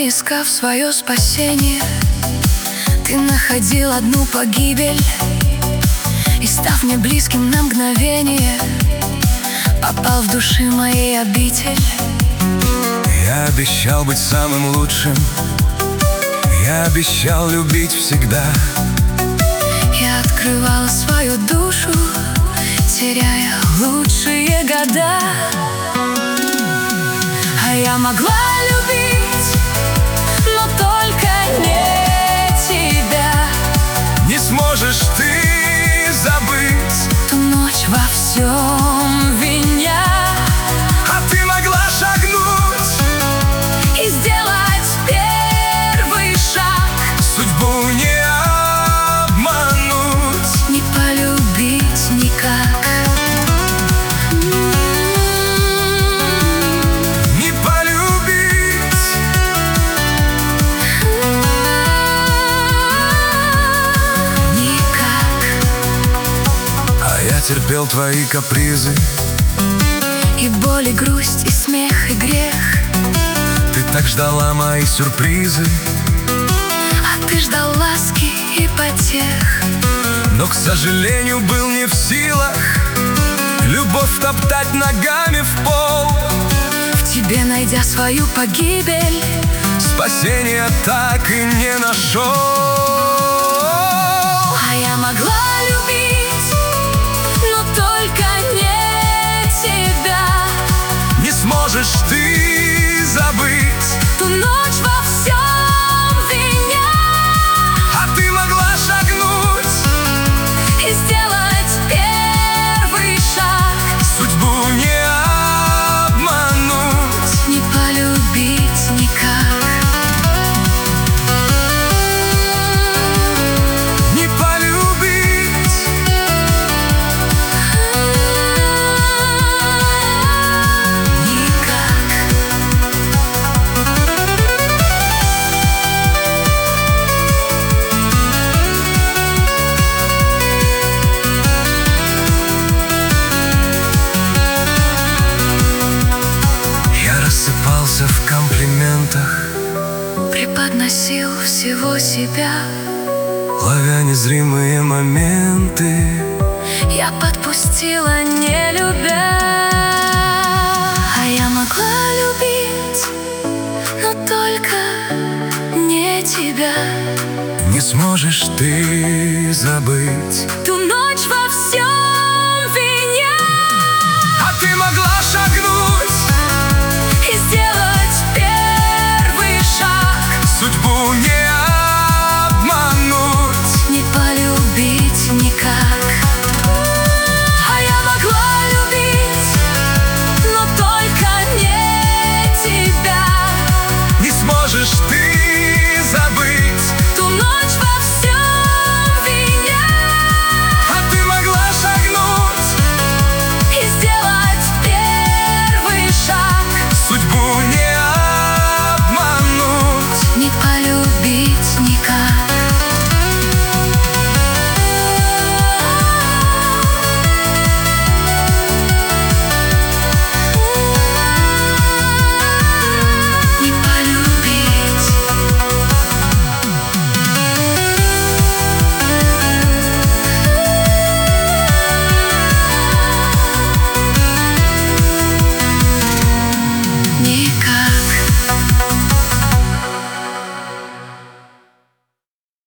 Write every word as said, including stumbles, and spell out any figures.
не искав свое спасение, ты находил одну погибель. И став мне близким на мгновение, попал в души моей обитель. Я обещал быть самым лучшим, я обещал любить всегда. Я открывала свою душу, теряя лучшие года. А я могла любить, но только не тебя. Не сможешь ты забыть ту ночь во всем виня. А ты могла шагнуть и сделать первый шаг. Судьбу не обмануть, не полюбить никак. не полюбить. Никак. А я терпел твои капризы, И боль, и грусть, и смех, и грех. ты так ждала мои сюрпризы, А ты ждал ласки и потех. но, к сожалению, был не в силах любовь топтать ногами в пол. В тебе найдя свою погибель, Спасения так и не нашел. а я могла любить, но только не тебя. Не сможешь ты забыть Ту ночь во всем виня. а ты могла шагнуть И сделать первый шаг. судьбу не обмануть, Не полюбить никак. не полюбить. Никак. Я рассыпался в комплиментах, Преподносил всего себя. ловя незримые моменты. Я подпустила, не любя. А я могла любить, но только не тебя. Не сможешь ты забыть